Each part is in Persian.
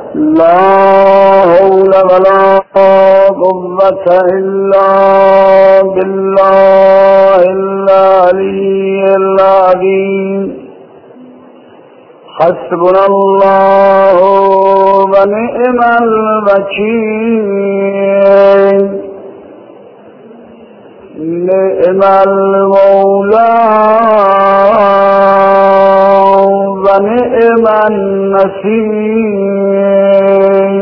لا حول ولا قوة إلا بالله العلي العظيم. حسبنا الله ونعم الوكيل. نعم المولى ونعم النصير.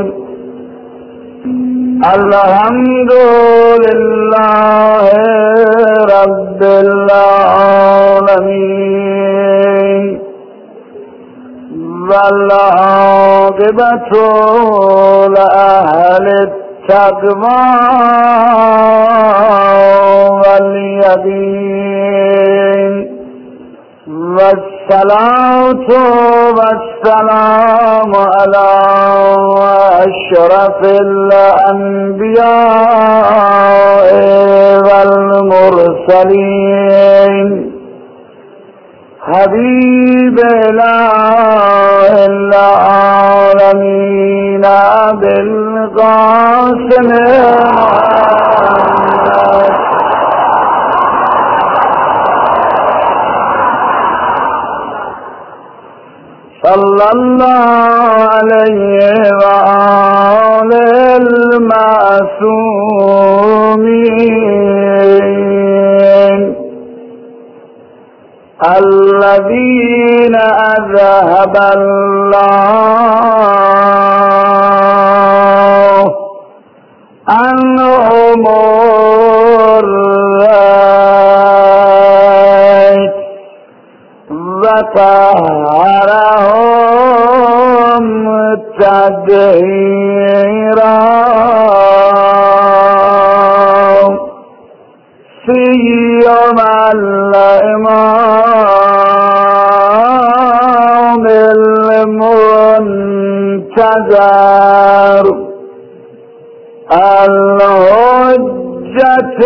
الحمد لله رب العالمين والعاقبة لأهل التقوى واليقين. والصلاة والسلام على أشرف الأنبياء والمرسلين حبيب الله العالمين بالقاسم صلى الله عليه وآله المعصومين الذين أذهب الله عنهم الريب وطهرهم تطهيرا. سيما الإمام المنتظر الحجة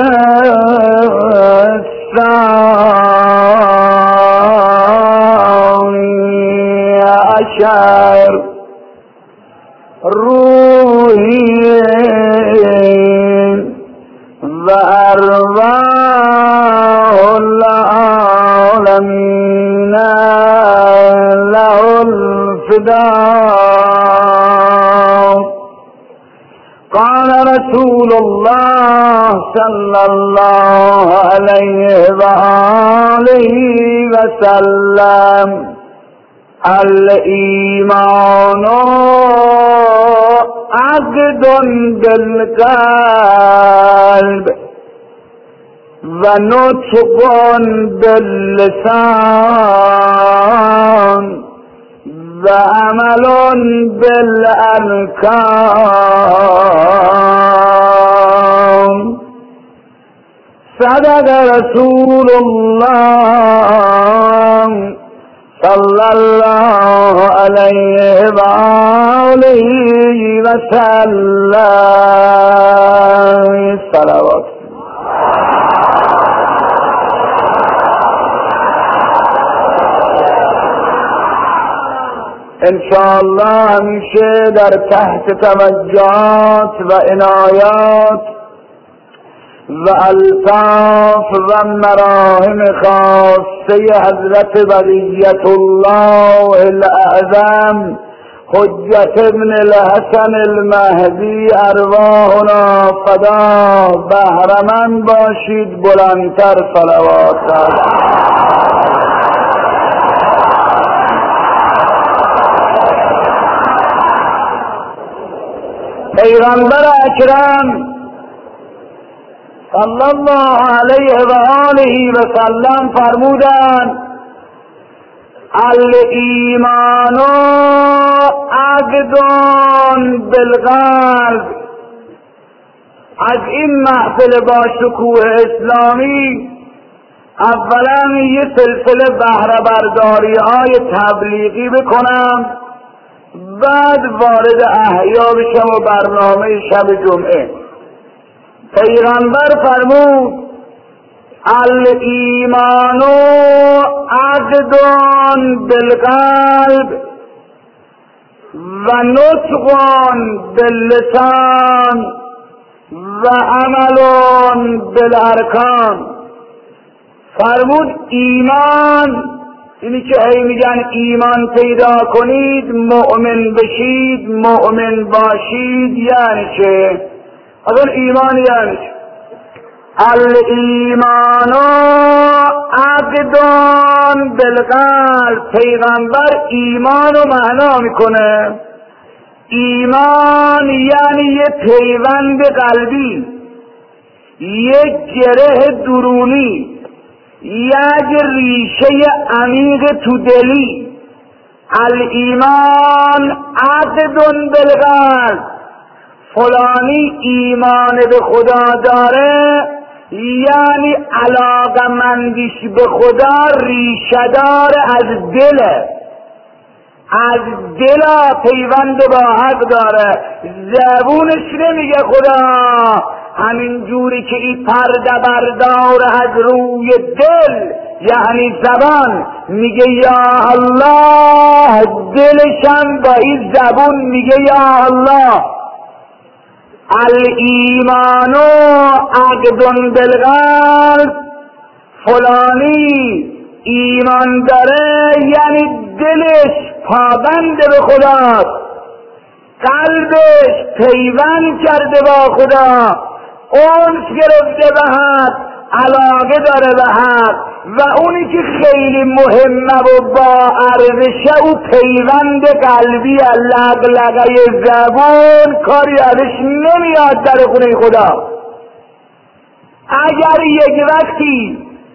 الثاني عشر روحي وأرواح العالمين له الفداء. قال رسول الله صلى الله عليه وآله وسلم الإيمان عقد بالقلب ونطق باللسان وعمل بالأركان. صدق رسول الله صلى الله عليه وآله وسلم. صلوات. انشاءالله همیشه در تحت توجهات و عنایات و الطاف و مراهم خاصه حضرت بقیت الله الاعظم حجت ابن الحسن المهدی ارواحنا فدا بهرمند باشید. بلندتر صلوات. پیغمبر اکرم صلی الله علیه و آله و سلم فرمودند الایمان عقد بالقلب. از این محفل با شکوه اسلامی اولا یه سلسله بهره برداری های تبلیغی بکنم، بعد وارد احیا بشم و برنامه شب جمعه. پیغمبر فرمود الایمان عقد بالقلب و نطقان باللسان و عملان بالارکان. فرمود ایمان، اینی که هی میگن ایمان پیدا کنید، مؤمن بشید، مؤمن باشید، یعنی چه؟ اصلا ایمان یعنی چه؟ الایمان عقدان بالقلب. پیغمبر ایمان رو معنا میکنه. ایمان یعنی یه پیوند قلبی، یک گره درونی، یک ریشه عمیق تو دلی. الایمان عقدن بالقلب. فلانی ایمان به خدا داره یعنی علاقمندیش به خدا ریشه‌دار از دله، از دل پیوند با حق داره. زبونش نمیگه خدا، همین جوری که این پرده بردار از روی دل یعنی زبان میگه یا الله، دلشم با این زبون میگه یا الله. الایمان عقدن بالقلب. فلانی ایمان داره یعنی دلش پابند به خداست، قلبش پیوند کرده با خدا، انس گرفته به حق، علاقه داره به حق. و اونی که خیلی مهمه و با ارزشه او پیوند قلبی، لغلغه زبون کاری ازش نمیاد در خونه خدا. اگر یک وقتی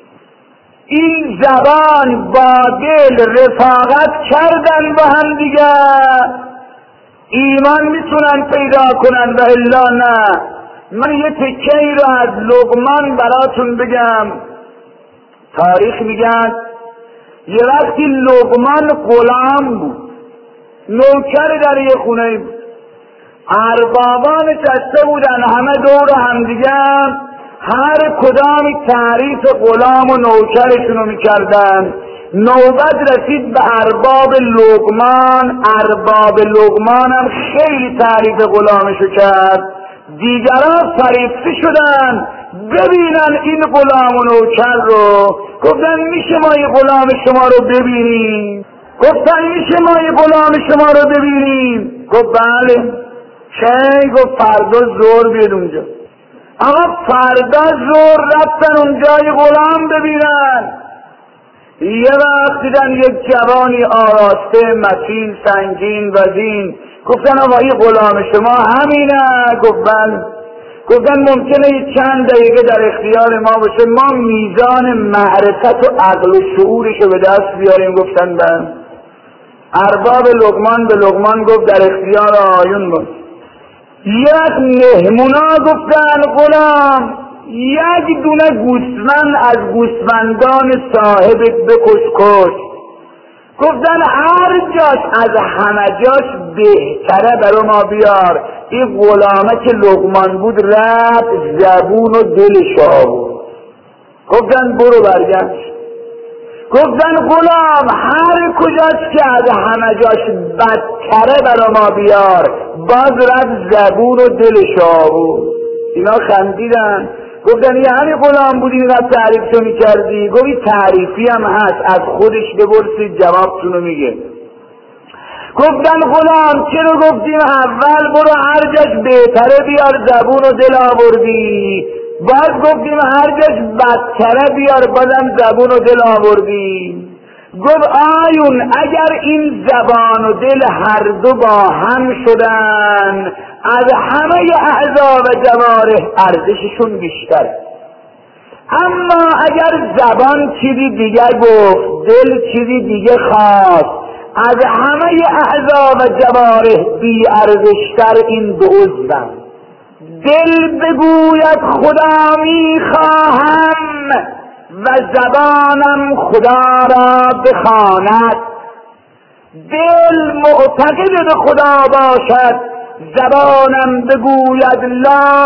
این زبان با دل رفاقت کردن با هم دیگه، ایمان میتونن پیدا کنن و الا نه. من یه تکه‌ای رو از لقمان براتون بگم. تاریخ میگن یه وقتی لقمان غلام بود، نوکر در یه خونه بود. اربابان نشسته بودن همه دور هم دیگه، هر کدام تعریف غلام و نوکرشونو میکردن. نوبت رسید به ارباب لقمان. ارباب لقمان هم خیلی تعریف غلامشو کرد. دیگران فریفته شدن ببینن این غلام و نوکر رو. گفتن میشه ما یه غلام شما رو ببینیم؟ گفتن میشه ما یه غلام شما رو ببینیم؟ گفت بله. چه؟ گفت فردا ظهر بیاد اونجا. اما فردا ظهر رفتن اونجا یه غلام ببینن. یه وقت دیدن یک جوانی آراسته، متین، سنگین، وزین. گفتن آقا این غلام شما همینه؟ گفت بله. گفتن ممکنه چند دقیقه در اختیار ما باشه، ما میزان معرفت و عقل و شعورشو به دست بیاریم؟ گفتن بله. ارباب لقمان به لقمان گفت در اختیار آیون باش. یک مهمونا گفتن غلام یک دونه گوسفند از گوسفندان صاحبت بکش. گفتن هر جاش از همه جاش بهتره برای ما بیار. این غلامه که لقمان بود رفت زبون و دلش آورد. گفتن برو برگشت. گفتن غلام هر کجاش که از همه جاش بدتره برای ما بیار. باز رفت زبون و دلش آورد. اینا خندیدن. گفتن یعنی غلام بودی اینقدر تعریفشو میکردی؟ گفتی تعریفی هم هست، از خودش بپرسید جوابتونو میگه. گفتن غلام چرا گفتیم اول برو هر جاش بهتره بیار، زبون و دل آوردی؟ باز گفتیم هر جاش بدتره بیار، بازم زبون و دل آوردی؟ گفت آیون اگر این زبان و دل هر دو با هم شدن، از همه اعضا و جوارح ارزششون بیشتر. اما اگر زبان چیزی دیگه گفت، دل چیزی دیگه خواست، از همه اعضا و جوارح بی ارزشتر این دو عضوم. دل بگوید خدا میخواهم و زبانم خدا را بخواند. دل معتقد به خدا باشد، زبانم بگوید لا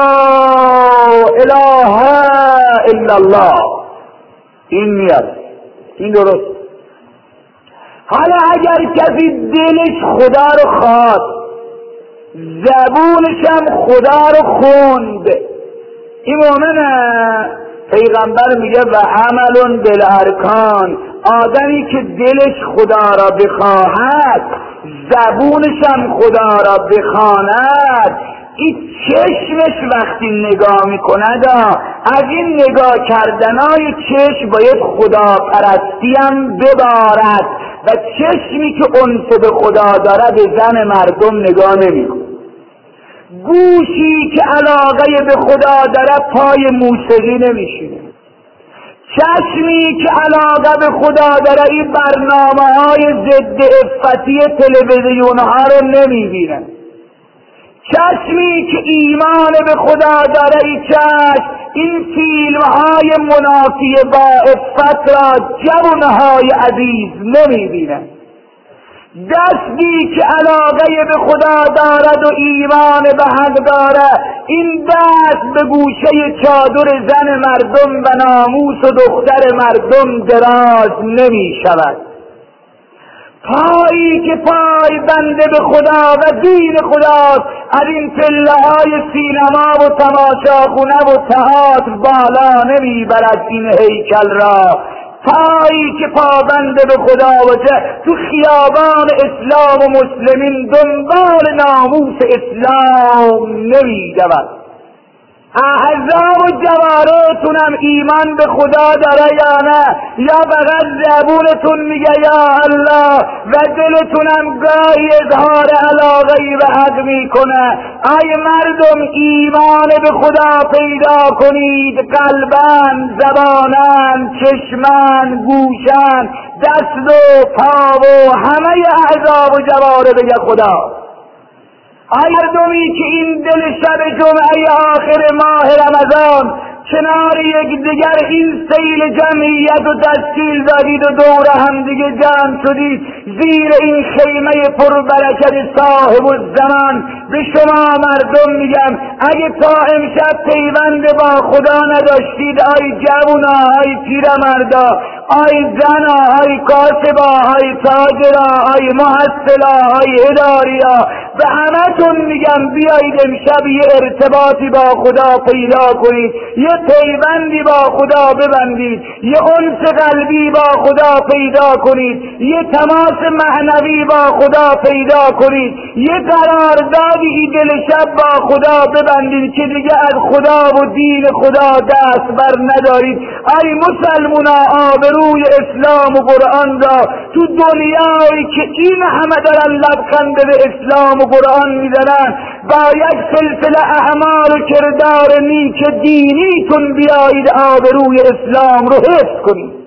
اله الا الله. این میاد، این درست. حالا اگر کسی دلش خدا رو خواست، زبونش هم خدا رو خوند، این مؤمنه. پیغمبر میگه و عمل بالارکان، آدمی که دلش خدا را بخواهد زبونش هم خدا را بخواند، این چشمش وقتی نگاه میکند از این نگاه کردنای چشم باید خدا پرستی هم ببارد و چشمی که انس به خدا دارد به زن مردم نگاه نمیکند. گوشی که علاقه به خدا دارد پای موسیقی نمیشینه. چشمی که علاقه به خدا دارد این برنامه‌های ضد عفتی تلویزیون ها رو نمیبینه. چشمی که ایمان به خدا داره این چشم این فیلم های منافی با عفت را جوانهای عزیز نمیبینه. دستی که علاقه به خدا دارد و ایمان به حق دارد این دست به گوشه چادر زن مردم و ناموس و دختر مردم دراز نمی شود. پایی که پای بنده به خدا و دین خداست از این پله های سینما و تماشاخونه و تئاتر بالا نمی برد این هیکل را. پایی که پابنده به خدا باشه تو خیابان اسلام و مسلمین دنبال ناموس اسلام نمی دود. اعضا و جوارحتونم ایمان به خدا داره یا نه؟ یا فقط زبونتون میگه یا الله و دلتونم گاهی اظهار علاقه به حق میکنه؟ ای مردم ایمان به خدا پیدا کنید، قلبن، زبانن، چشمن، گوشن، دست و پا و همه اعضا و جوارح بگه خدا. مردمی که این دل شب جمعه آخر ماه رمضان کنار یکدیگر این سیل جمعیت و تشکیل دادید و دور هم دیگه جمع شدید زیر این خیمه پربرکت صاحب الزمان، به شما مردم میگم اگه تا امشب پیوند با خدا نداشتید، آی جوونا، آی پیرمردا، آی زنا، آی کاسبا، آی تاجرا، آی محصلا، آی اداریا، به همتون میگم بیایید امشب یه ارتباطی با خدا پیدا کنید، یه پیوندی با خدا ببندید، یه انس قلبی با خدا پیدا کنید، یه تماس معنوی با خدا پیدا کنید، یه قراردادی دل شب با خدا ببندید که دیگه از خدا و دین خدا دست بر ندارید. ای مسلمونا، آبروی اسلام و قرآن را تو دنیایی که این همه دارن لبخند به اسلام و قرآن میزنن با یک سلسله اعمال و کردار نیک دینیتون بیایید آبروی اسلام رو حفظ کنید.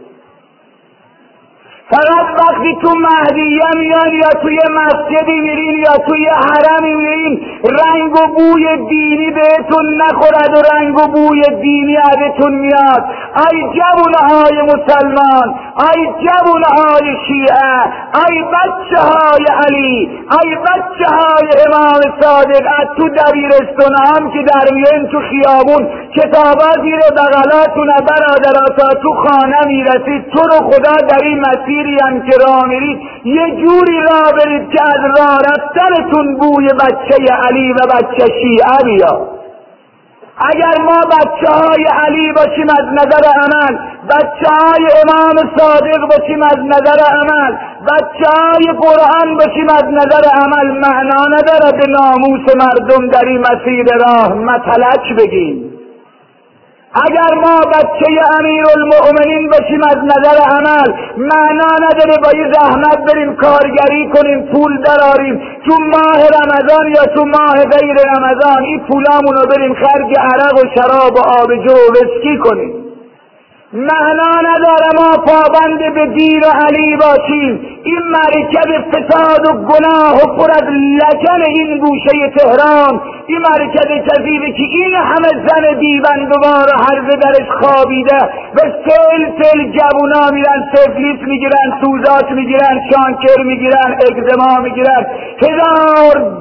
فقط وقتی تو مهدیه میان یا توی مسجدی میرین یا توی حرمی میرین رنگ و بوی دینی بهتون نخورد و رنگ و بوی دینی ازتون میاد. ای جوانهای مسلمان، ای جوانهای شیعه، ای بچه های علی، ای بچه های امام صادق، از تو دبیرستان هم که در میان تو خیابون کتابا زیر بغلاتون برادرها تا تو خانه میرسید، تو رو خدا در این مسیر هم که راه میرید یه جوری راه برید که از راه رفتنتون بوی بچه علی و بچه شیعه بیاد. اگر ما بچه های علی باشیم از نظر عمل، بچه های امام صادق باشیم از نظر عمل، بچه های قرآن باشیم از نظر عمل، معنا نداره به ناموس مردم در این مسیر راه متلک بگیم. اگر ما بچه امیرالمؤمنین باشیم از نظر عمل، معنا نداره با یه زحمت بریم کارگری کنیم پول دراریم تو ماه رمضان یا تو ماه غیر رمضان این پولامون رو بریم خرج عرق و شراب و آبجو و وسکی کنیم. معنا نداره ما پابند به دین و علی باشیم. این مرکب فساد و گناه و پر از لجن این گوشه تهران، این مرکب کذیبه که این همه زن دیوندگار و هرزه درش خوابیده و سل جوونا میرن سفلیس میگیرن، سوزاک میگیرن، شانکر میگیرن، اگزما میگیرن، هزار درد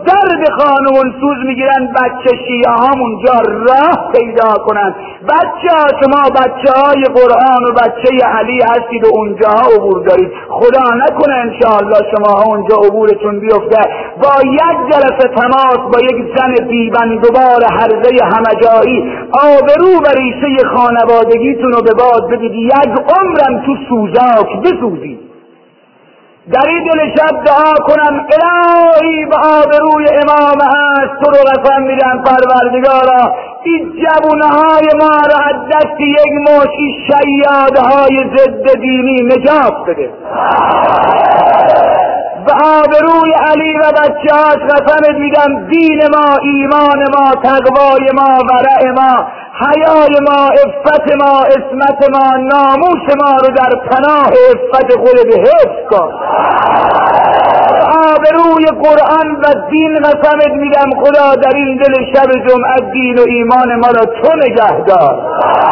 خانم‌السوز میگیرن بچه شیعه هم اونجا راه پیدا کنن. بچه ها، شما بچه های قرآن و بچه علی هستید و اونجا عبور دارید. خدا نکنه انشاءالله شما اونجا عبورتون بیفته، با یک جلسه تماس با یک زن بیبندوبار هرزه همجایی آبرو و ریشه خانوادگیتون رو به باد بدید، یک عمرم تو سوزاک بسوزید. در این دل شب دعا کنم الهی به آبروی امام هست تو رو قسم میدم پروردگارا این جوانهای ما را از دست یک مشت شیادهای ضد دینی نجات بده. به آبروی علی و بچه‌هاش قسم میدم دین ما، ایمان ما، تقوای ما، ورع ما، حیای ما، عفت ما، عصمت ما، ناموس ما رو در پناه عفت خودت حفظ کن. آبروی قرآن و دین قسمت میدم خدا در این دل شب جمعه دین و ایمان ما را تو نگه دار.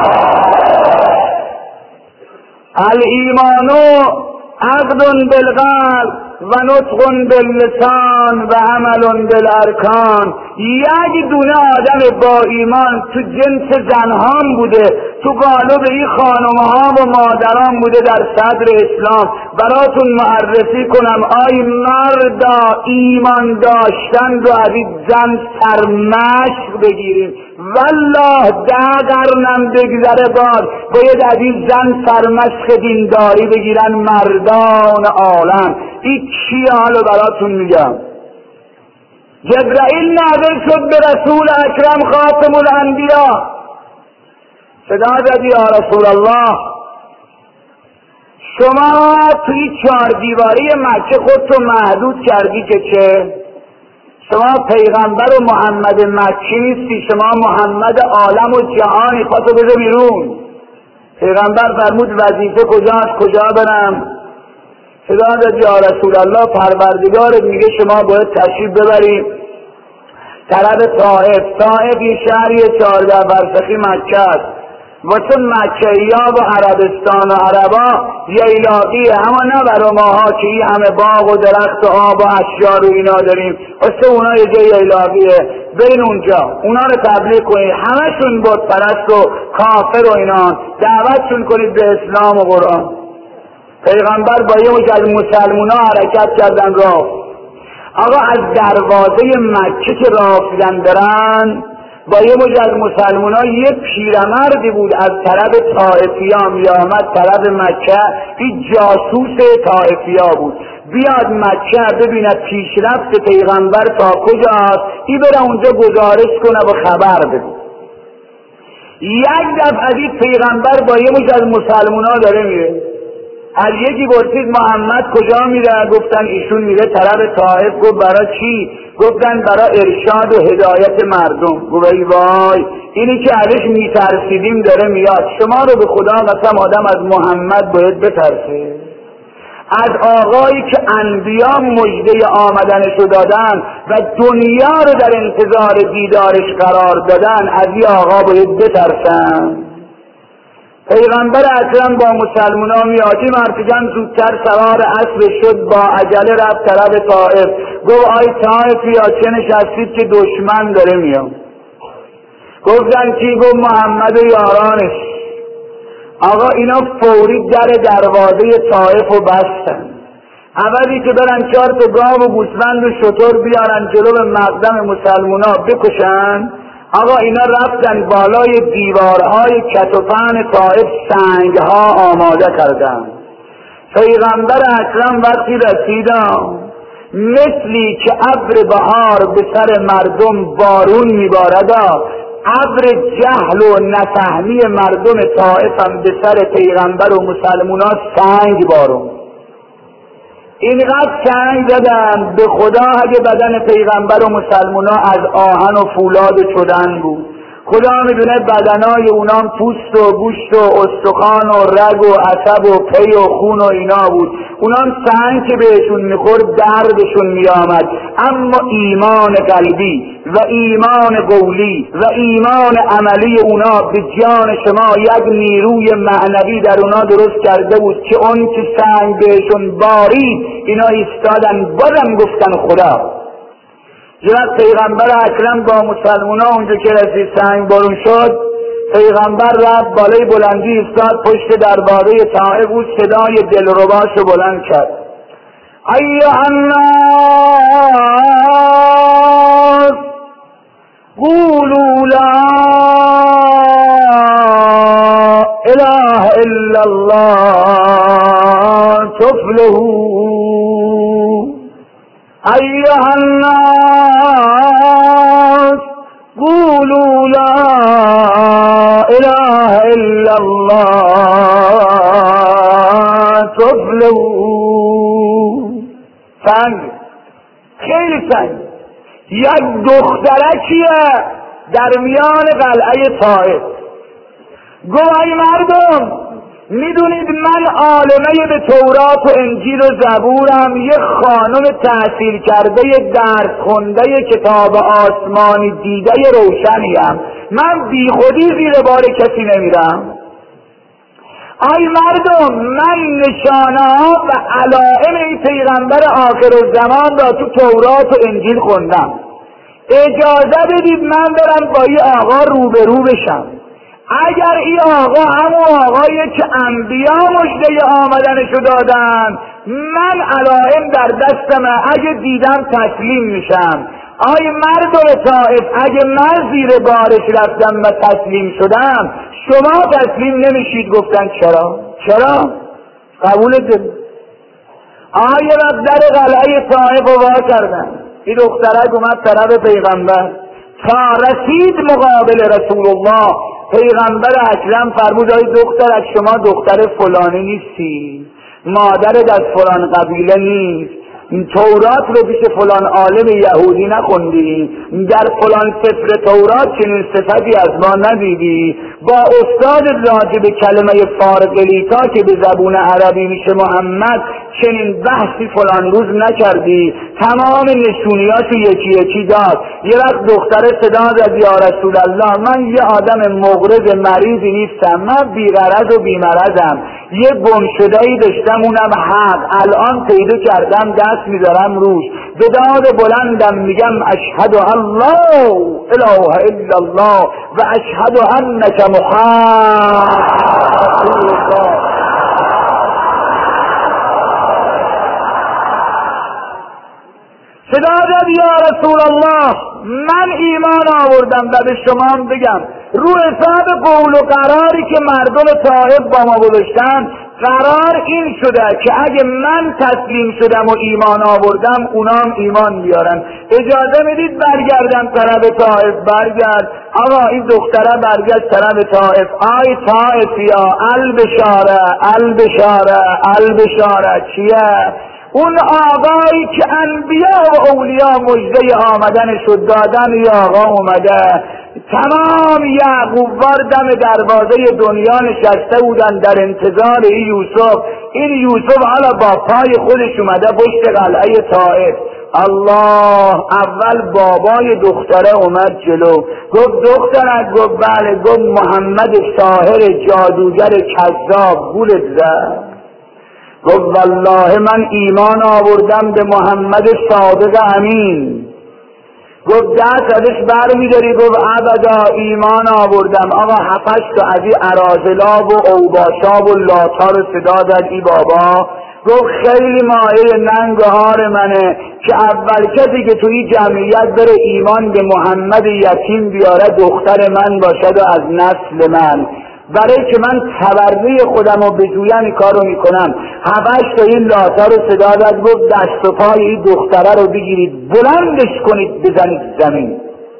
الایمانو عقد بالقلب و نطق باللسان و عمل بالارکان. یک دونه آدم با ایمان تو جنس زنهام بوده، تو قالب این خانمها و مادران بوده در صدر اسلام. براتون معرفی کنم آی مردا ایمان داشتن رو از این زن سرمشق بگیریم. والله 10 قرنم بگذره باید از این زن سرمشق دینداری بگیرن مردان عالم. این چیه حالا براتون میگم. جبرائیل نازل شد به رسول اکرم خاتم الانبیا، صدا زدی یا رسول الله شما توی 4 دیواری مکه خودتو محدود کردی که چه؟ شما پیغمبر و محمد مکی نیستی، شما محمد عالم و جهانی، پاتو بذار بیرون. پیغمبر فرمود وظیفه کجاست؟ کجا برم؟ صدا زد یا رسول الله پروردگارت میگه شما باید تشریف ببرید طرف طائف. طائف یه شهری 14 فرسخی مکه است. واسه مکه‌یا و عربستان و عربا ییلاقیه، اما نه برای ماها که این همه باغ و درخت و آب و اشجار و اینا داریم. واسه اونا یه جای ییلاقیه، برین اونجا اونا رو تبلیغ کنید، همشون بت پرست و کافر و اینا، دعوتشون کنید به اسلام و قرآن. پیغمبر با یه مجه از مسلمونا حرکت کردن راه. آقا از دروازه مکه که راه برن با یه مجه از مسلمونا یه پیرمردی بود از طرف طائفیا میامد طرف مکه، این جاسوس طائفیا بود، بیاد مکه ببیند پیشرفت پیغمبر تا کجاست، این بره اونجا گزارش کنه و خبر بده. یک دفعه از این پیغمبر با یه مجه از مسلمونا داره میره، از یکی پرسید محمد کجا میره؟ گفتن ایشون میره طرف طائف. گفت برای چی؟ گفتن برای ارشاد و هدایت مردم. گفت ای وای اینی که ازش میترسیدیم داره میاد. شما رو به خدا قسم آدم از محمد باید بترسه، از آقایی که انبیا مژده آمدنشو دادن و دنیا رو در انتظار دیدارش قرار دادن، از این آقا باید بترسن. پیغمبر اکرم با مسلمونا میاد، این مرتجان زودتر سوار اسب شد، با عجله رفت طرف طائف. گفت آی طائف یا چه نشستید که دشمن داره میاد؟ گفتن کی؟ گفت محمد و یارانش. آقا اینا فوری در دروازه طائف رو بستن، اولی که برن 4 تا گاو و گوسفند و شتر بیارن جلو مقدم مسلمونا بکشن. آقا اینا رفتن بالای دیوارهای کتوپن طائف سنگها آماده کردن. پیغمبر اکرم وقتی رسیدن مثلی که ابر بهار به سر مردم بارون میبارد، ابر جهل و نفهمی مردم طائف هم به سر پیغمبر و مسلمونا سنگ بارون. اینقدر سنگ زدن به خدا اگه بدن پیغمبر و مسلمونا از آهن و فولاد چدن بود. خدا میدونه بدنای اونام پوست و گوشت و استخوان و رگ و عصب و پی و خون و اینا بود. اونام سنگ که بهشون میخورد دردشون میآمد، اما ایمان قلبی و ایمان قولی و ایمان عملی اونا به جان شما یک نیروی معنوی در اونا درست کرده بود که اون که سنگ بهشون بارید اینا ایستادن بازم گفتن خدا. یه وقت پیغمبر اکرم با مسلمونا اونجا که رسید سنگ بارون شد، پیغمبر رفت بالای بلندی ایستاد پشت درباره طائف، او صدای دلرباشو بلند کرد: ایها الناس قولوا لا اله الا الله تفلحوا. ایها الناس قولوا لا اله الا الله تفلحوا. سنگ، خیلی سنگ. یک دخترکیه در میان قلعه طائف. گفت ای مردم، میدونید من عالمه به تورات و انجیل و زبورم، یه خانم تحصیل کرده، درس خونده، کتاب آسمانی دیده روشنیم. من بی خودی زیر بار کسی نمیرم. ای مردم، من نشانه ها و علائم این پیغمبر آخرالزمان را تو تورات و انجیل خوندم. اجازه بدید من برم با این آقا روبرو بشم. اگر این آقا همون آقایی که انبیا مژده آمدنشو دادن، من علائم در دستم، اگه دیدم تسلیم میشم. آی مردم طائف، اگه من زیر بارش رفتم و تسلیم شدم، شما تسلیم نمیشید؟ گفتن چرا؟ قبول دل. یه وقت در قلعه طائف رو وا کردن. این دخترک اومد طرف پیغمبر، تا رسید مقابل رسول الله. پیغمبر اکرم فرمود: ای دخترک، شما دختر فلانی نیستی، مادرت از فلان قبیله نیست، تورات رو پیش فلان عالم یهودی نخوندی، در فلان سفر تورات چنین صفتی از ما ندیدی، با استاد راجع به کلمه فارقلیتا که به زبون عربی میشه محمد چنین بحثی فلان روز نکردی. تمام نشونیاشو یکی یکی داد. یه وقت دختره صدا زد: یا رسول الله، من یه آدم مغرض مریضی نیستم، من بی‌غرض و بی‌مرضم، یه گمشده‌ای داشتم اونم حق، الان پیدا کردم دست میذارم روش، به داد بلندم میگم اشهد ان لا اله الا الله و اشهد انک محمد رسول الله. صدا زد: یا رسول الله، من ایمان آوردم و به شما بگم رو حساب قول و قراری که مردم طائف با ما گذاشتن، قرار این شده که اگه من تسلیم شدم و ایمان آوردم، اونام ایمان بیارن. اجازه میدید برگردم طرف طائف؟ برگرد. آقا این دختره برگشت طرف طائف. آی طائفیا، البشاره البشاره البشاره. چیه؟ اون آقایی که انبیا و اولیا مژده آمدنشو دادن، یا آقا اومده. تمام یعقوبوار دم دروازه دنیا نشسته بودن در انتظار این یوسف. این یوسف حالا با پای خودش اومده پشت قلعه طائف. الله، اول بابای دختره اومد جلو، گفت دخترک؟ گفت بله. گفت محمد ساحر جادوگر کذاب گولت زد. گفت والله من ایمان آوردم به محمد صادق امین. گفت دست ازش برمیداری؟ گفت ابدا، ایمان آوردم. آقا 7 تا از این اراذلا و اوباشا و لاتا رو صدا داد ای بابا. گفت خیلی مایه ننگهار منه که اول کسی که توی جمعیت بره ایمان به محمد یتیم بیاره دختر من باشد و از نسل من. برای که من تبرئه خودم رو بجویم کارو میکنم. 7 تا این لاتا رو صدا داد. گفت دست و پای این دختره رو بگیرید بلندش کنید بزنید زمین.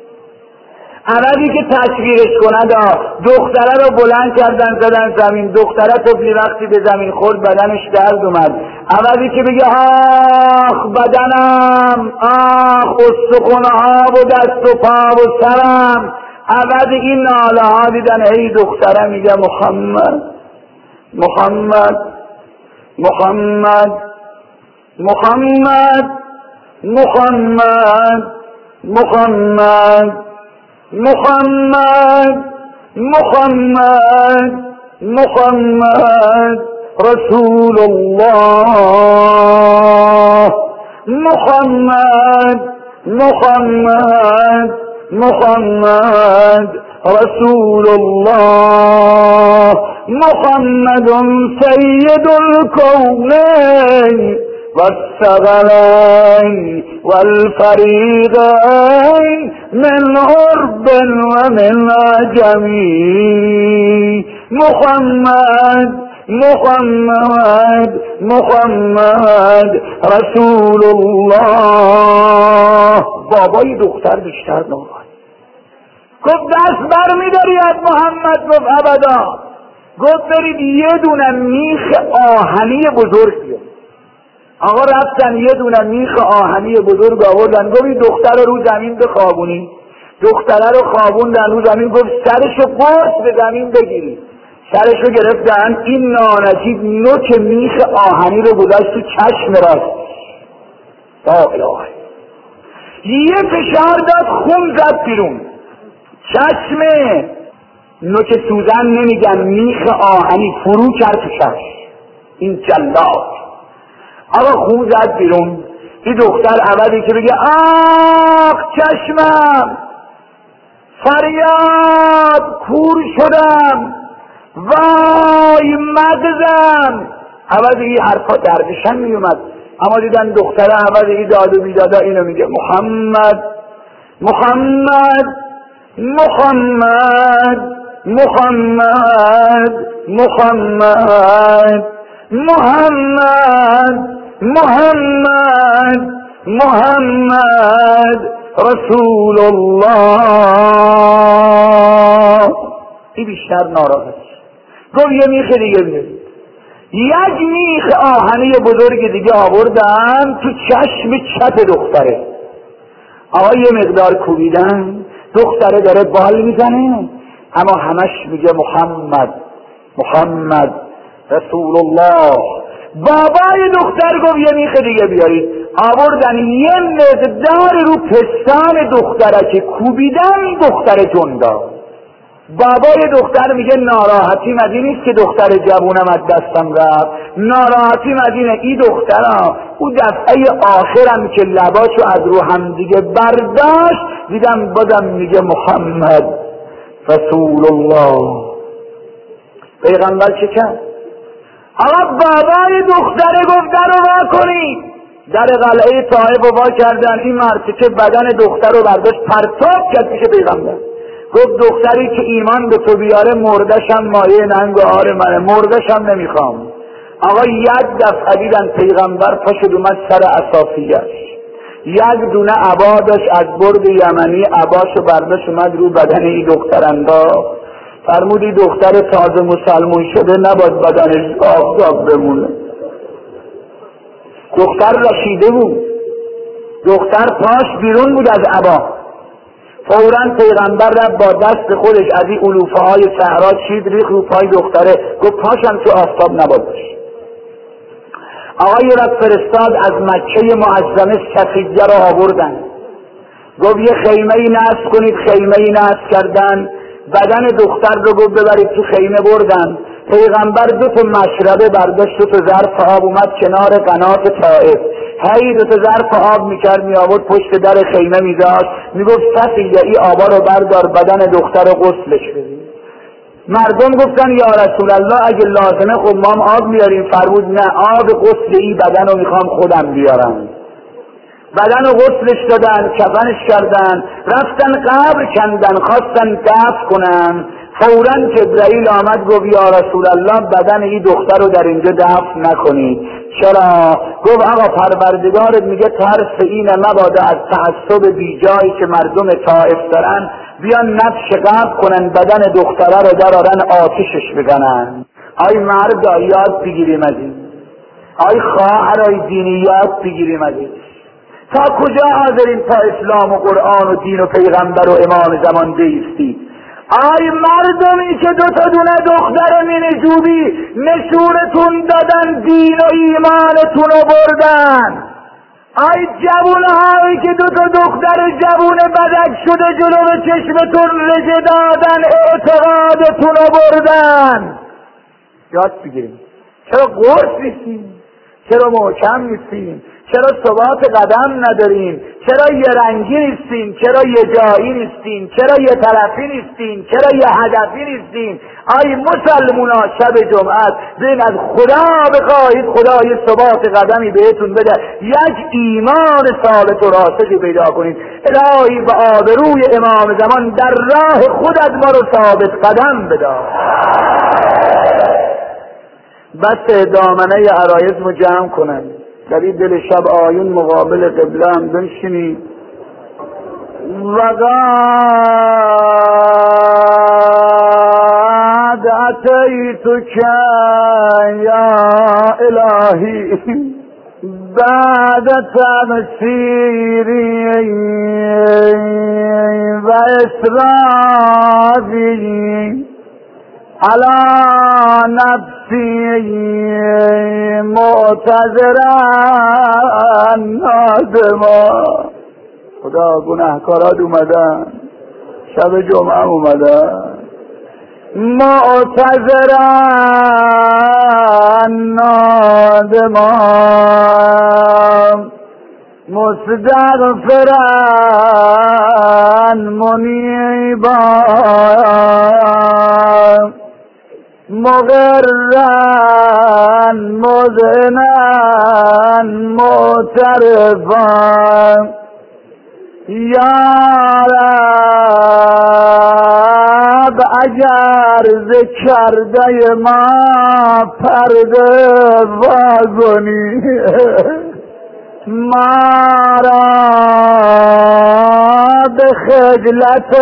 عوضی که تصویرش کنند، دختره رو بلند کردن زدن زمین. دختره طفلی وقتی به زمین خورد بدنش درد اومد. عوضی که بگه آخ بدنم، آخ استخونها و دست و پا و سرم، عوض این ناله ها دیدن ای دختره میگه محمد محمد محمد محمد محمد محمد محمد محمد محمد رسول الله محمد محمد محمد رسول الله محمد سید الکونین والثقلین والفریقین من عرب و من عجم محمد محمد محمد رسول الله. بابای دختر بیشتر ناراحت گفت دست بر می‌داری از محمد؟ گفت ابدا. گفت برید یه دونه میخ آهنی بزرگ بیارید. آقا رفتن یه دونه میخ آهنی بزرگ آوردن. گفت دختر رو زمین بخوابونی. دختره رو خوابوندن رو زمین. گفت سرشو قرص به زمین بگیری. سرشو گرفتن. این نانجیب نوک میخ آهنی رو گذاشت تو چشم راست. لا اله. یه فشار داد خون زد بیرون. چشم نوک سوزن نمیگن، میخ آهنی فرو کرد تو چشم. این جلاد آقا خون زد بیرون. این دختر عوضی که بگه آخ چشمم، فریاد کور شدم، وای مغزم، عوضی این حرفا دردشن میومد. اما دیدن دختره عوضی این داد و بیدادا اینو میگه محمد محمد محمد محمد محمد محمد محمد محمد رسول الله. این بیشتر ناراحت. گفت یه میخ دیگه بیارید. یک میخ آهنی بزرگ دیگه آوردن تو چشم چپ دختره. آقا یه مقدار کوبیدن، دختره داره بال میزنه اما همش میگه محمد محمد رسول الله. بابای دختر گفت یه میخ دیگه بیارید. آوردن یه مقدار رو پستان دختره که کوبیدن، دختر جندا. بابای دختر میگه ناراحتیم از این نیست که دختر جوونم از دستم رفت، ناراحتیم از اینه ای دخترم او دفعه آخرم که لباشو از رو هم دیگه برداشت دیدم بازم میگه محمد رسول الله. پیغمبر چه کرد؟ آقا بابای دختره گفت در رو وا کنید. در قلعه طائف رو وا کردن. این مرتکه بدن دختر رو برداشت پرتاب کرد پیش پیغمبر. گفت دختری که ایمان به تو بیاره مردشم مایه ننگ و آر منه، مردشم نمیخوام. آقا یک دفعه دیدن پیغمبر پاشد اومد سر اصافیش، یک دونه عبا داشت از برد یمنی، عباشو برداشت اومد رو بدن این دختر انداخت. فرمودی دختر تازه مسلمون شده نباید بدنش آفتاب بمونه. دختر رشیده بود، دختر پاش بیرون بود از عبا. فوراً پیغمبر رفت با دست خودش از این علوفه های صحرا چید ریخ رو پای دختره. گفت پاشم تو آفتاب نباید باشه. آقای رفت فرستاد از مکه معظمه صفیه را آوردن. گفت یه خیمه ای نصب کنید. خیمه ای نصب کردن. بدن دختر رو گفت ببرید تو خیمه بردن. پیغمبر دو تا مشربه برداشت، دو تا ظرف آب اومد کنار قنات طائف. هی دو تا ظرف آب میکرد می آورد پشت در خیمه میذاشت. میگفت صفیه ای آبا رو بردار بدن دختر رو غسلش بدید. مردم گفتن یا رسول الله اگه لازمه خب ما هم آب میاریم. فرمود نه، آب غسل ای بدن رو میخوام خودم بیارم. بدن رو غسلش دادن، کفنش کردن، رفتن قبر کندن، خواستن دفن کنن. فوراً جبرائیل آمد گفت یا رسول الله بدن این دختر رو در اینجا دفن نکنید. چرا؟ گفت آقا پروردگارت میگه ترس اینه مبادا از تعصب بیجایی که مردم طائف دارن بیان نفش قبر کنن بدن دختره رو درارن آتشش بزنن. آی مرد یاد بگیریم از این. آی خواهرای دینی یاد بگیریم از این. تا کجا حاضرین تا اسلام و قرآن و دین و پیغمبر و امام زمان بیستید؟ آی مردمی که دو تا دونه دختر مینجوبی نشونتون دادن دین و ایمانتون رو بردن. آی جوونهایی که دو تا دختر جوون بدک شده جلو به چشمتون رژه دادن اعتقادتون رو بردن. یاد بگیریم. چرا قرص نیستیم؟ چرا محکم نیستیم؟ چرا ثبات قدم ندارین؟ چرا یه رنگی نیستین؟ چرا یه جایی نیستین؟ چرا یه طرفی نیستین؟ چرا یه هدفی نیستین؟ ای مسلمونا شب جمعت بین از خدا بخواهید خدا یه ثبات قدمی بهتون بده، یک ایمان ثابت و راسخی پیدا کنید. الهی به آبروی امام زمان در راه خودت ما رو ثابت قدم بده. بس دامنه عرایض رو جمع کنن، در این دل شب آیون مقابل قبله هم بنشینی. وقد اتیتک یا الهی بعد تبصیری و اسرافی علی نفسی معتذرا نادما. خدا گناهکارات اومدن، شب جمعه اومدن، معتذرا نادما مستغفرا منیبا مغرا مذعنا معترفا یا رب اگر ز کرده ما پرده واگنی ما را به خجلت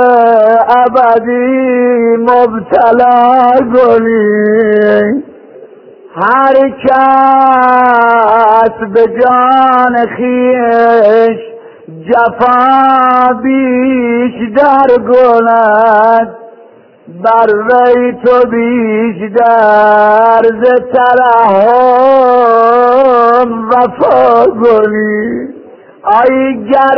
ابدی مبتلا کنی. هر کس به جان خویش جفا بیشتر کند، بر وی تو بیشتر ز ترحم وفا کنی. ای گر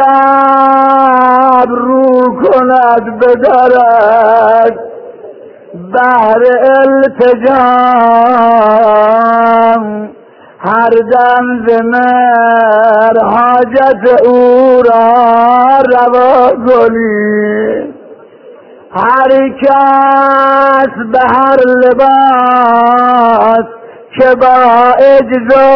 گبر رو کند به درت بهر التجام، هر دم ز مهر حاجت او را روا کنی. هر کس به هر لباس که با عجز و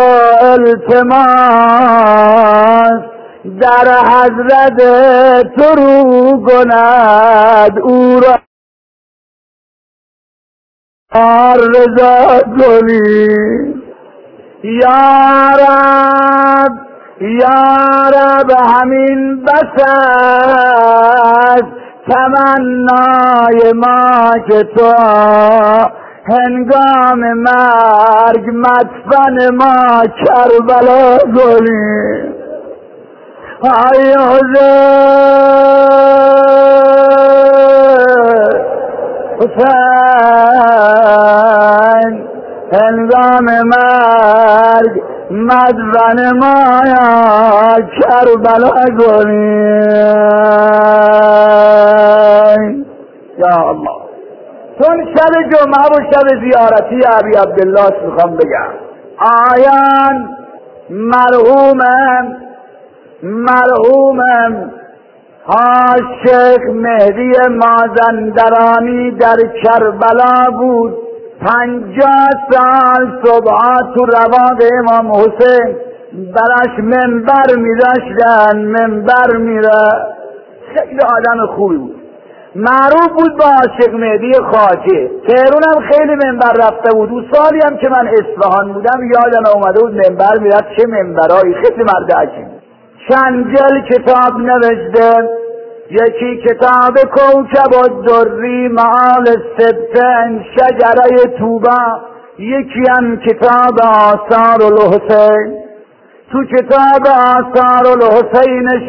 التماس در حضرت تو رو کند، او را رضا کنی. یا رب همین بس است تمنای ما که تو هنگام مرگ مدفن ما کربلا کنی. ای حسین هنگام مرگ مدفن ما کربلا کنی. یا الله، چون شب جمعه و شب زیارتی ابی عبدالله میخوام بگم، آیان مرحوم شیخ مهدی مازندرانی در کربلا بود. 50 سال صبحات تو روان امام حسین براش منبر می‌داشتن، منبر میره. خیلی آدم خوبی بود، معروف بود با شیخ مهدی خواجه. تهران هم خیلی منبر رفته بود. اون سالی هم که من اصفهان بودم یادم اومده بود منبر میرفت. چه منبرایی، خیلی مرد عجیب. چند جلد کتاب نوشته، یکی کتاب کوکب الدری معال سبتن شجره توبه، یکی هم کتاب آثار الحسین. تو کتاب آثار الحسینش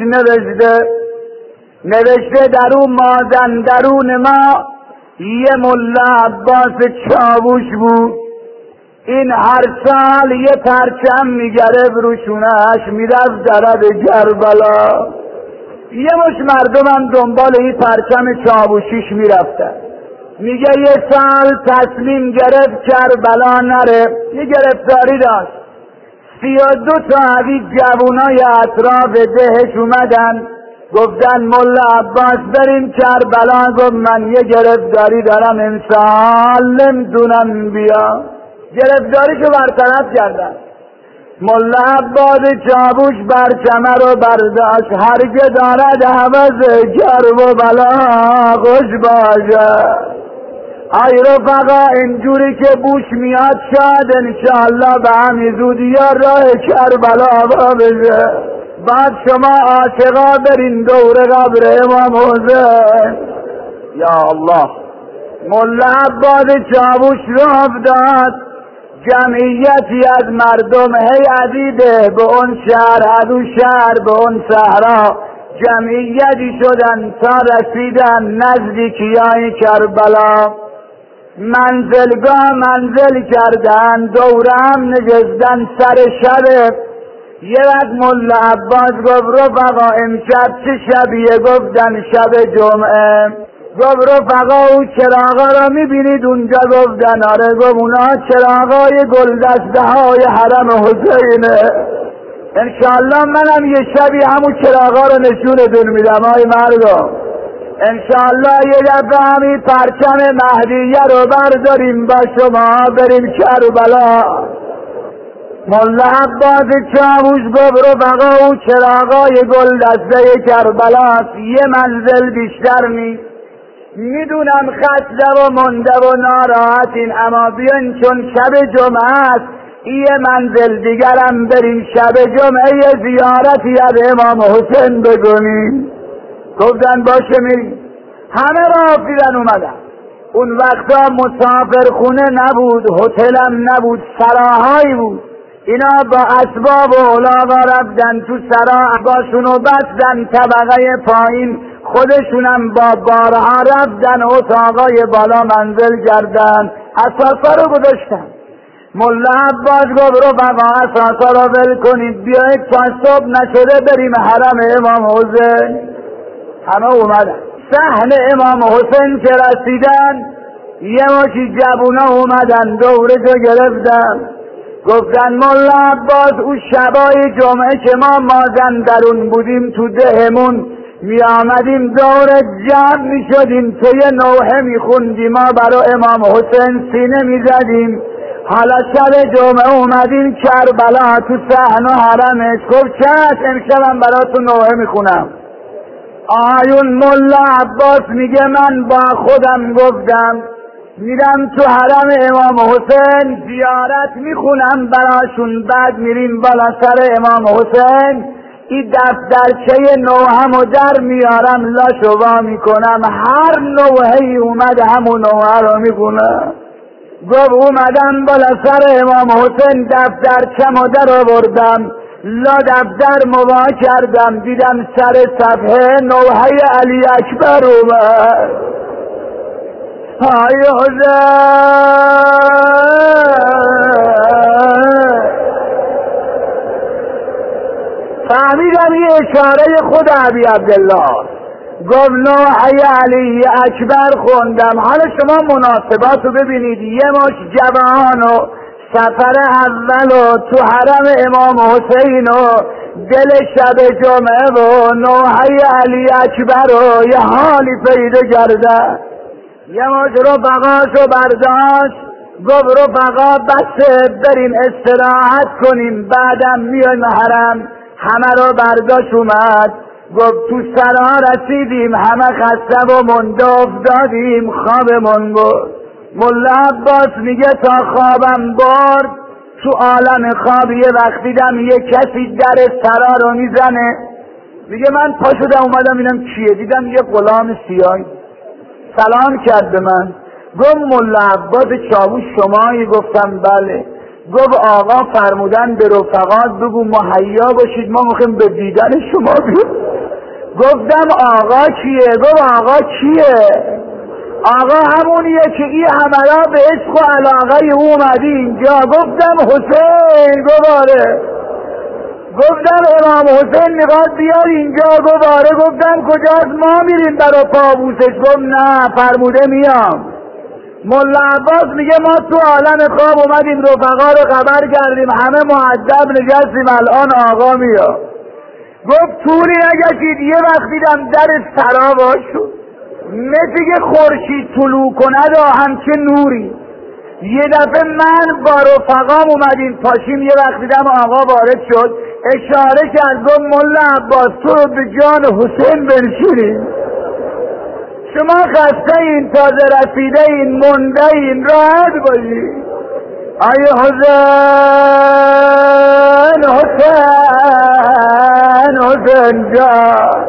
نوشته در اون مازندرون ما یه ملا عباس چاووش بود. این هر سال یه پرچم میگرفت روشونهش میرفت درب کربلا. یه مش مردم هم دنبال این پرچم چاووشیش میرفتن. میگه یه سال تصمیم گرفت کربلا نره، یه گرفتاری داشت. 32 تا عوی جوونای اطراف دهش اومدن گفتن ملا عباس بریم کربلا. گفت من یه گرفتاری دارم امسال نمیتونم بیا. گرفتاریشو برطرف کردن. ملا عباس چابوش برچمه رو برداشت. هرگه دارد عوض کرب و بلا خوش باشه. ای رفقا اینجوری که بوش میاد شاید انشاءالله به همین زودی یا راه کربلا آبا بشه. بعد شما عاشقا برین دور قبر امام حسین. یا الله. ملا عباس چابوش رو افتاد. جمعیتی از مردم هی عدیده به اون شهر ادو شهر به اون صحرا جمعیتی شدن تا رسیدن نزدیکیای کربلا. منزلگاه منزل کردن دورم نشستن سر شب. یه وقت ملا عباس گفت رفقا امشب چه شبیه؟ گفتن شب جمعه. گفت رفقا او چراغا را میبینید اونجا؟ گفتن آره. گفت اونا چراغای گلدسته های حرم حسینه. انشاءالله منم یه شبی همون چراغا رو نشونتون میدم های مردم. انشاءالله یه دفعه همین پرچم مهدیه رو برداریم با شما بریم کربلا. ملا عباس چاووش گفت رفقا او چراغای گلدسته کربلاست، یه منزل بیشتر نیست. میدونم خسته و منده و ناراحتین، اما بیان چون شب جمعه است یه منزل دیگرم بریم شب جمعه زیارتی از امام حسین بکنیم. گفتن باشه میریم. همه رافیدن اومدن. اون وقتا مسافر خونه نبود، هتلم نبود، سراهایی بود. اینا با اسباب و الاغا رفتن تو سرا، باشونو بستن طبقه پایین، خودشونم با بارها رفتن اتاقای بالا منزل کردن، اساسا رو گذاشتن. ملا عباس گفت رفقا اساسا رو ول کنید، بیایید تا صبح نشده بریم حرم امام حسین. همه اومدن. صحن امام حسین که رسیدن یه ماشی جوونا اومدن دورشو گرفتن. گفتن ملا عباس او شبای جمعه که ما مازندرون بودیم تو دهمون می آمدیم دور جمع می شدیم توی نوحه می خوندیم، ما برای امام حسین سینه می زدیم. حالا شب جمعه اومدیم کربلا تو صحن و حرمش. گفت چشم امشبم براتون نوحه می خونم. آیون ملا عباس میگه من با خودم گفتم میرم تو حرم امام حسین زیارت میخونم براشون، بعد میریم بالا سر امام حسین این دفترچه نوحه‌مو در میارم لاشوا میکنم، هر نوحه‌ای اومد همون نوحه رو میخونم. گفت اومدم بالا سر امام حسین دفترچه‌مو در آوردم، لا دفتر موا کردم، دیدم سر صفحه نوحه علی اکبر اومد. های حسین فهمیدم یه اشاره خود ابی عبدالله. گفت نوحه علی اکبر خوندم. حالا شما مناسبات رو ببینید، یه مش جوان و سفر اول و تو حرم امام حسین و دل شب جمعه و نوحه علی اکبر و یه حالی پیدا کرده. یه مش رفقاشو برداشت. گفت رفقا بسه بریم استراحت کنیم بعدم میایم حرم. همه رو برداشت اومد. گفت تو سرا رسیدیم همه خسته و منده افتادیم خوابمون بود. ملا عباس میگه تا خوابم برد تو عالم خواب یه وقت دیدم یه کسی در سرا رو میزنه. میگه من پا شدم اومدم اینم کیه، دیدم یه غلام سیاهی سلام کرد به من. گفت ملا عباس چاووش شمایی؟ گفتم بله. گفت آقا فرمودن به رفقات بگو مهیا باشید ما میخوایم به دیدن شما بیایم. گفتم آقا کیه؟ گفت آقا کیه؟ آقا همونیه که این همرا به عشق و علاقه او اومدی اینجا. گفتم حسین. گفت آره. گفتم امام حسین میخواد بیاد اینجا. گفت آره. گفتم کجاست؟ ما میریم برا پابوسش. گفت نه فرموده میام. ملا عباس میگه ما تو عالم خواب اومدیم رفقا رو خبر کردیم همه مؤدب نشستیم الان آقا میاد. گفت طوری نگشید یه وقت دیدم در سرا باز شد مثل که خورشید طلوع کند همچه نوری. یه دفعه من با رفقام اومدیم پاشیم یه وقت دیدم آقا وارد شد اشاره کرد گفت ملا عباس تو رو به جان حسین بنشینیم. شما خسته این تازه رسیده این منده این راحت باشید. آیه حسین حسین حسین جان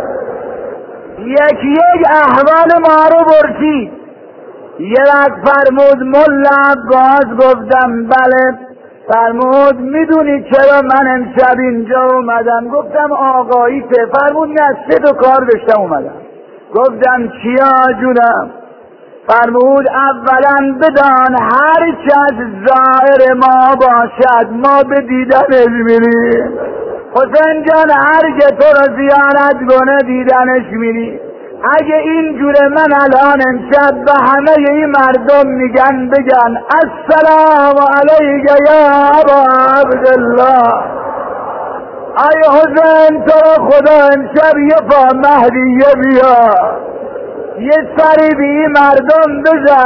یک احوال ما رو برسید. یه وقت فرمود ملا عباس گفتم بله. فرمود میدونی چرا من امشب اینجا اومدم؟ گفتم آقاییته. فرمود نه 3 کار داشتم اومدم. گفتم چیا جونم؟ فرمود اولا بدان هر چه ظاهر ما باشد ما به دیدنش میریم. حسین جان هر که تو رو زیارت کنه دیدنش میری. اگه اینجوره من الان امشب به همه این مردم میگن بگن السلام علیک یا ابا عبدالله. آی حسین تو رو خدا امشب یه پا مهدیه بیا یه سری به این مردم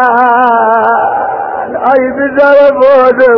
بزن. آی بزن باده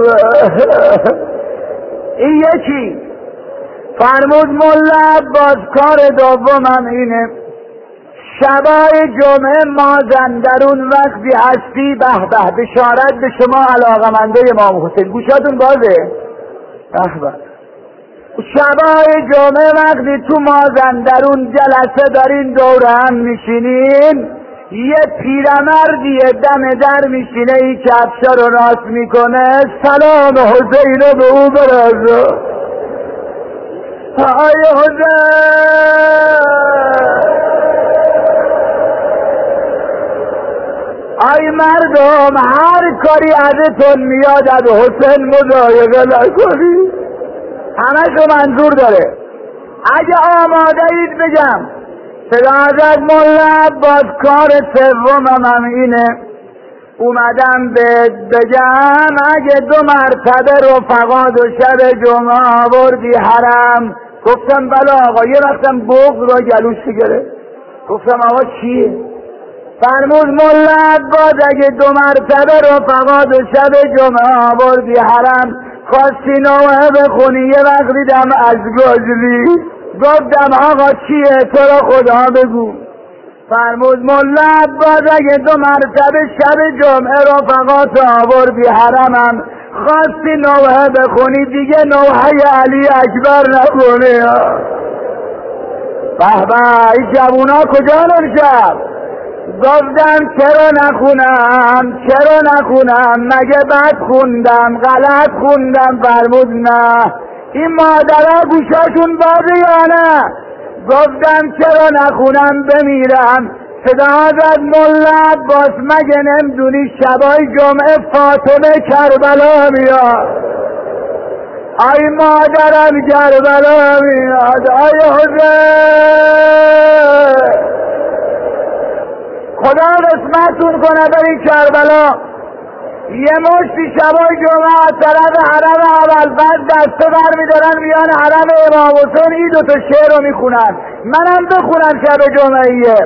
این یکی. فرمود ملا عباس کار دومم اینه شبای جمعه مازندرون وقتی هستی به به بشارت به شما علاقمنده امام حسین گوشاتون بازه به به. شبای جمعه وقتی تو مازندرون جلسه دارین دور هم میشینین یه پیرمردیه دم در میشینه این کفشا رو راست میکنه سلام حسین رو به او برسون. آی حسین آی مردم هر کاری ازتون میاد از حسین مضایقه نکنی. همشو منظور داره. اگه آماده اید بگم صداعت ملا عباس کار سومم اینه اومدم بگم اگه 2 مرتبه رفقا دو شب جمعه آوردی حرم. گفتم بله آقا. یه وقتم بغض را گلوش گرفت. گفتم آقا چیه؟ فرمود ملا عباس اگه 2 مرتبه رفقا دو شب جمعه آوردی حرم خواستی نوحه بخونی یه وقت دیدم از گذری. گفتم آقا چیه تو رو خدا بگو. فرمود ملا عباس اگه 2 مرتبه شب جمعه رفقات آوردی حرمم خواستی نوحه بخونی دیگه نوحه علی اکبر نخونی. به به این جوونا کجا نمشب؟ گفتم چرا نخونم مگه بد خوندم غلط خوندم؟ فرمود نه این مادرها گوشاشون بازه یا نه؟ گفتم چرا نخونم بمیرم. صدا زد ملا عباس مگه نمیدونی شبای جمعه فاطمه کربلا میاد؟ آی مادرم کربلا میاد. آی حسین خدا قسمتتون کنه برین کربلا. یه مشتی شبای جمعه از طرف حرم اولفضل دسته بر میدارن میان حرم امام حسین این 2 شعر رو میخونن. منم بخونم شب جمعهیه.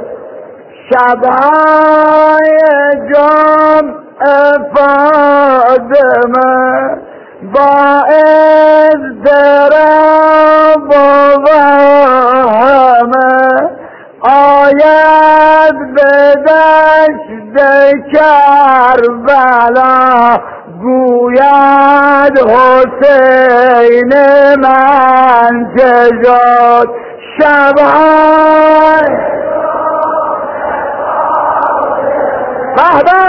شبهای جمعه فاطمه با اضطراب و وهمه آید به دشت کربلا گوید حسین من چه شد. شبهای بهبه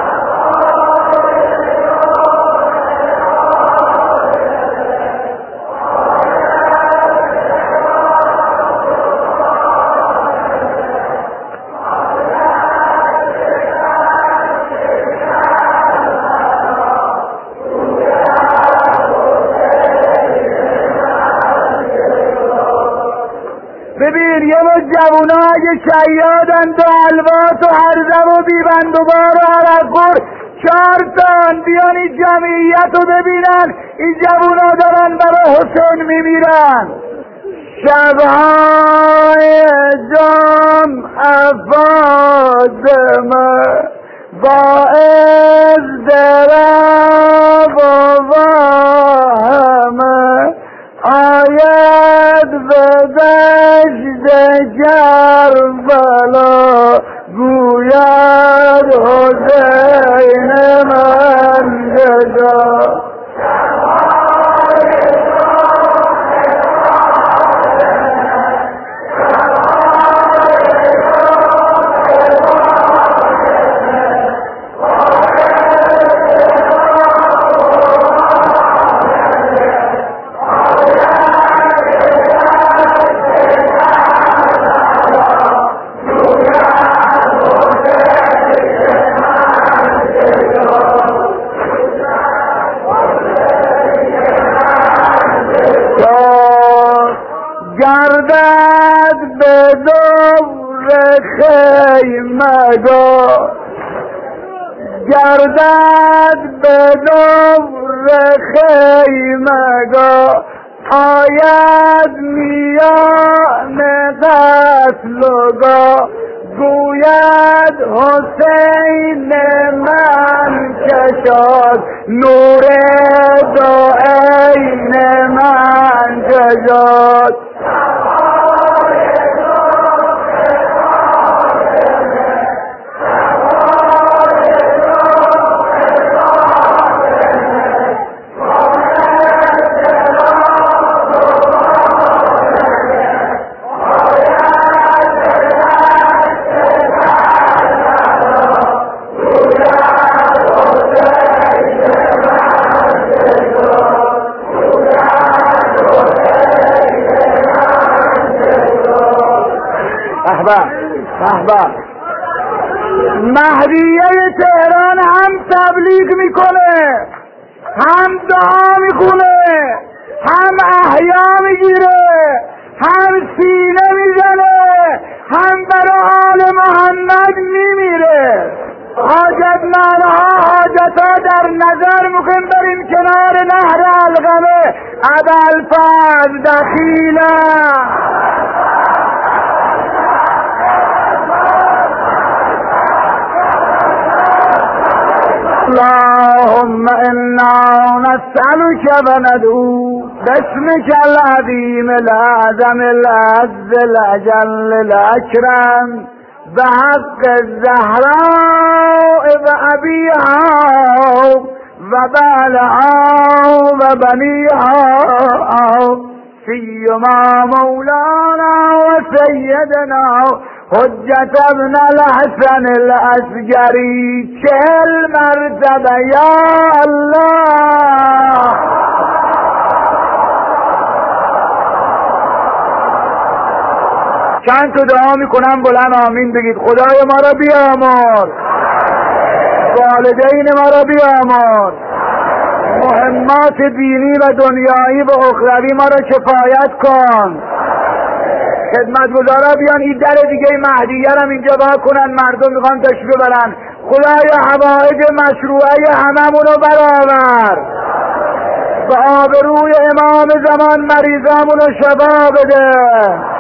ببین یه با جوونا اگه شیادن تو الواس و هرزم و بیبند و بار و عرقور 4 تن بیان این جمعیت رو ببینن، این جوونا دارن برای حسین میمیرن. شبهای جمع فاطمه با اضطراب و وهمه آید به دشت کربلا گوید حسین من گدا. گردد به دور خیمگاه، گردد به دور خیمگاه آید میان قتلگاه گوید حسین من کشاد نور دو عین من کشاد. مهدیه تهران هم تبلیغ میکنه، هم دعا میخونه، هم احیا میگیره، هم سینه میزنه، هم برای آل محمد میمیره. حاجتمندها حاجتها در نظر ممکن بریم کنار نهر علقمه. ابوالفضل دخیله اللهم انا نسألك وندعو باسمك العظيم الأعظم الأعز الأجل الأكرم بحق الزهراء وأبيها وبعلها وبنيها سيما مولانا وسيدنا حجت ابن الحسن العسکری 40 مرتبه یا الله. چند تا دعا میکنم بلند آمین بگید. خدای ما را بیامرز، والدین ما را بیامرز، مهمات دینی و دنیایی و اخروی ما را کفایت کن. خدمتگزارا بیان این در دیگه مهدیه هم اینجا با کنن، مردم میخوان تشریف ببرن. خدای حوائج مشروعه هممونو برآور، به آبروی امام زمان مریضامونو شفا بده.